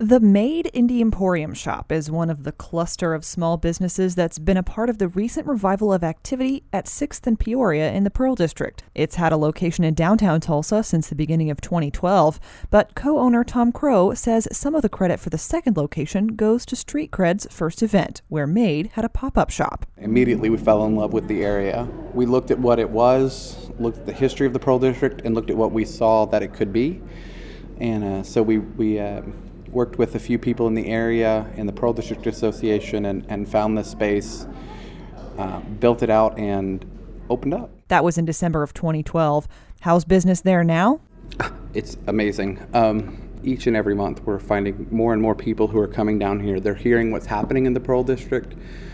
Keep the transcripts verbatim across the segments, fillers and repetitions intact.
The Made Indie Emporium shop is one of the cluster of small businesses that's been a part of the recent revival of activity at sixth and Peoria in the Pearl District. It's had a location in downtown Tulsa since the beginning of twenty twelve, but co-owner Tom Crow says some of the credit for the second location goes to Street Cred's first event, where Made had a pop-up shop. Immediately we fell in love with the area. We looked at what it was, looked at the history of the Pearl District, and looked at what we saw that it could be. And uh, so we, we uh, worked with a few people in the area in the Pearl District Association and, and found this space, uh, built it out, and opened up. That was in December of twenty twelve. How's business there now? It's amazing. Um, each and every month we're finding more and more people who are coming down here. They're hearing what's happening in the Pearl District.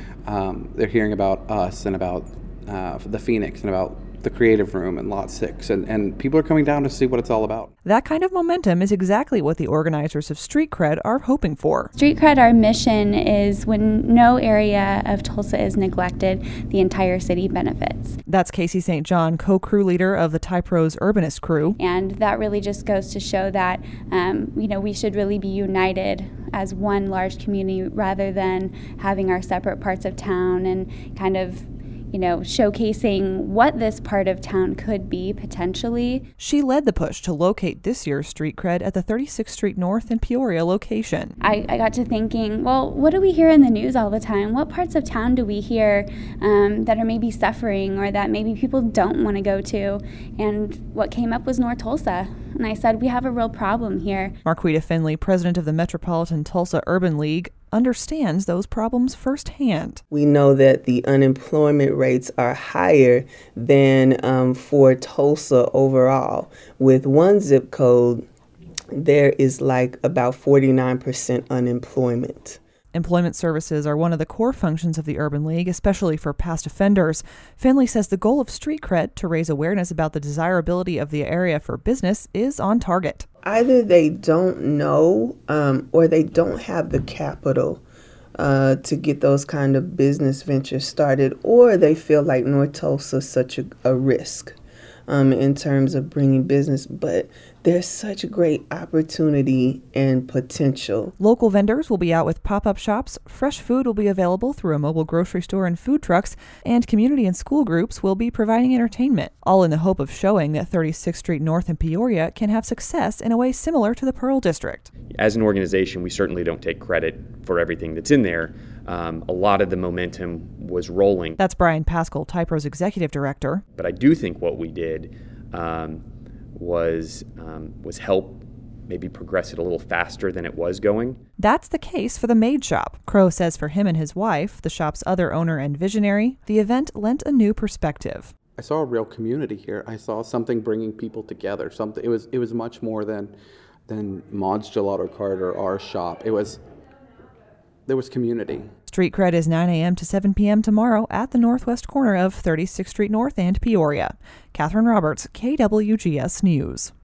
Um, they're hearing about us and about uh, the Phoenix and about the Creative Room and Lot six, and, and people are coming down to see what it's all about. That kind of momentum is exactly what the organizers of Street Cred are hoping for. Street Cred, our mission is when no area of Tulsa is neglected, the entire city benefits. That's Casey Saint John, co-crew leader of the Typros Urbanist crew. And that really just goes to show that, um, you know, we should really be united as one large community rather than having our separate parts of town and kind of you know, showcasing what this part of town could be potentially. She led the push to locate this year's Street Cred at the thirty-sixth Street North and Peoria location. I, I got to thinking, well, what do we hear in the news all the time? What parts of town do we hear um, that are maybe suffering or that maybe people don't want to go to? And what came up was North Tulsa. And I said, we have a real problem here. Marquita Finley, president of the Metropolitan Tulsa Urban League, understands those problems firsthand. We know that the unemployment rates are higher than um, for Tulsa overall. With one zip code, there is like about forty-nine percent unemployment. Employment services are one of the core functions of the Urban League, especially for past offenders. Finley says the goal of Street Cred to raise awareness about the desirability of the area for business is on target. Either they don't know um, or they don't have the capital uh, to get those kind of business ventures started, or they feel like North Tulsa is such a, a risk um, in terms of bringing business, but there's such a great opportunity and potential. Local vendors will be out with pop-up shops, fresh food will be available through a mobile grocery store and food trucks, and community and school groups will be providing entertainment, all in the hope of showing that thirty-sixth Street North and Peoria can have success in a way similar to the Pearl District. As an organization, we certainly don't take credit for everything that's in there. Um, a lot of the momentum was rolling. That's Brian Pascal, Typros Executive Director. But I do think what we did um, was um, was help maybe progress it a little faster than it was going. That's the case for the Made shop. Crow says for him and his wife, the shop's other owner and visionary, the event lent a new perspective. I saw a real community here. I saw something bringing people together. Something it was it was much more than than Maud's Gelato Cart or our shop. It was there was community. Street Cred is nine a.m. to seven p.m. tomorrow at the northwest corner of thirty-sixth Street North and Peoria. Catherine Roberts, K W G S News.